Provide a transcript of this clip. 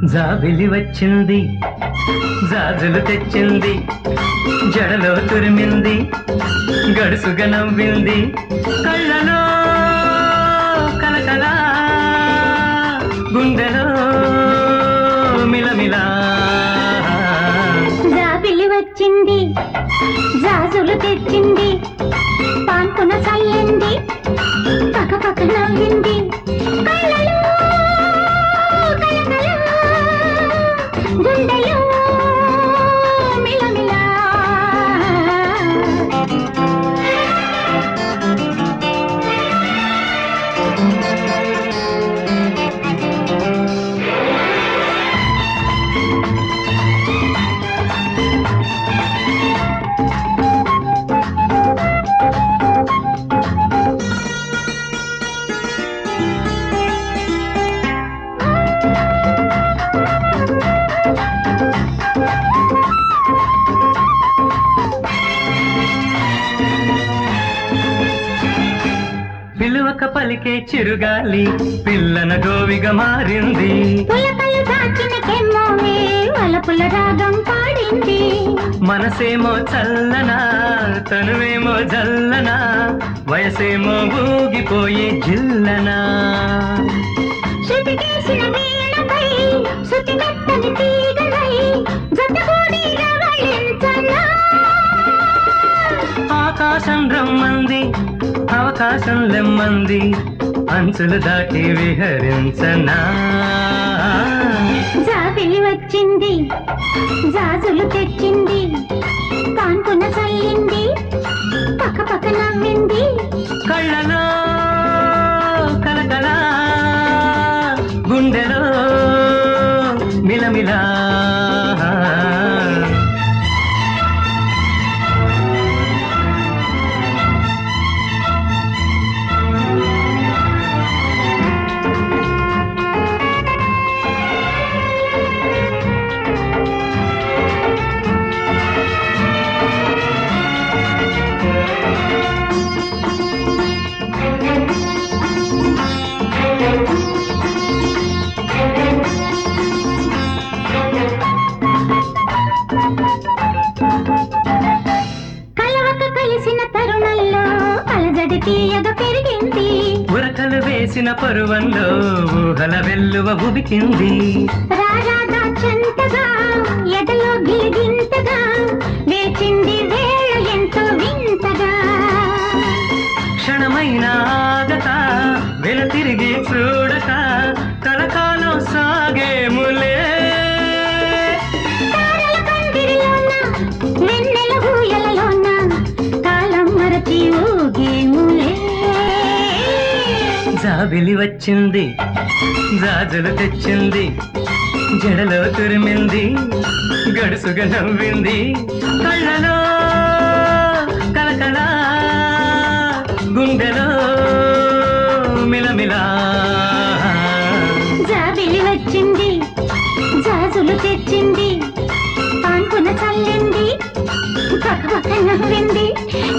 జాబిలి వచ్చింది జాజులు తెచ్చింది జడలో తురిమింది గడుసుగా నవ్వింది కళ్ళలో కలకల గుండెలో మిలమిలా జాబిలి వచ్చింది జాజులు తెచ్చింది పాన్పున చల్లింది పక్క పక్క నవ్వింది కళ్ళలో కలకల గుండెలో మిలమిలా పిలువక పలికే చిరుగాలి పిల్లన గోవిగా మారింది పులకలు దాచిన కెమ్మోవే వలపుల రాగం పాడింది మనసేమో చల్లనా తనువేమో జల్లనా వయసేమో ఊగిపోయే జిల్లనా శృతికేసిన వీణపై శృతి మెత్తని తీగలై జతగూడి రవళించనా ఆకాశం రమ్మంది అవకాశం లెమ్మంది అంచులు దాటి విహరించనా జాబిలి వచ్చింది జాజులు తెచ్చింది కాన్పున చల్లింది పక్క పక్క నవ్వింది కళ్ళలో కలకల గుండెలో మిలమిలా కలవక కలిసిన తరుణంలో అలజడి తీయగా పెరిగింది ఉరకలు వేసిన పరువంలో ఊహల వెల్లువ ఉబికింది రారాగా చెంతగా ఎదలో గిలిగింతగా వేచింది వేళ ఎంతో వింతగా క్షణమైన ఆగక వెల తిరిగి చూడక కలకాలం సాగేములే తారల పందిరిలోన వెన్నెల ఊయలలోన కాలం మరచి ఊగేములే జాబిలి వచ్చింది జాజులు తెచ్చింది జడలో తురిమింది గడుసుగా నవ్వింది కళ్ళలో కలకల గుండెలో మిలమిలా జాబిలి వచ్చింది జాజులు తెచ్చింది పాన్పున చల్లింది పక్క పక్క నవ్వింది